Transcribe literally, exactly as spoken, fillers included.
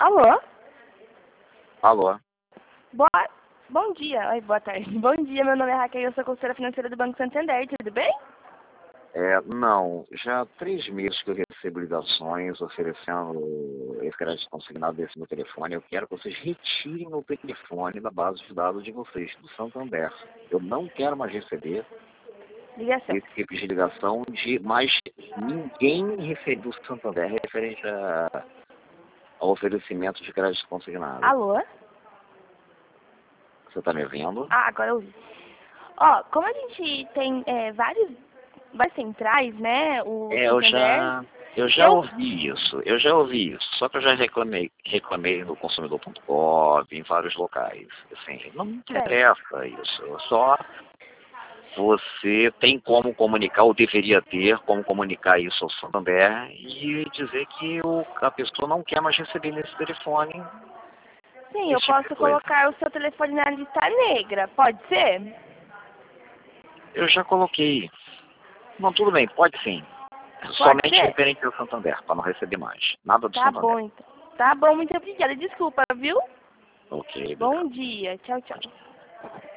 Alô? Alô? Boa... Bom dia. Ai, boa tarde. Bom dia, meu nome é Raquel e eu sou consultora financeira do Banco Santander. Tudo bem? É, não, já há três meses que eu recebo ligações oferecendo esse crédito consignado desse meu telefone. Eu quero que vocês retirem meu telefone da base de dados de vocês, do Santander. Eu não quero mais receber Ligação. esse tipo de ligação de mais ninguém recebeu do Santander referente a, ao oferecimento de crédito consignado. Alô? Você está me ouvindo? Ah, agora eu ouvi. Ó, como a gente tem é, vários, várias centrais, né? O É, eu Santander... já, eu já Eu... ouvi isso, eu já ouvi isso, só que eu já reclamei, reclamei no consumidor ponto com, em vários locais. Assim, não me Certo. interessa isso, eu só você tem como comunicar, ou deveria ter como comunicar isso ao Santander e dizer que o, a pessoa não quer mais receber nesse telefone Sim, eu esse tipo de posso coisa. colocar o seu telefone na lista negra. Pode ser? Eu já coloquei. Não, tudo bem, pode sim. Pode Somente ser? referente ao Santander, para não receber mais. Nada do Tá Santander. bom, então. Tá bom, muito obrigada. Desculpa, viu? Ok, Bom obrigado. dia. Tchau, tchau.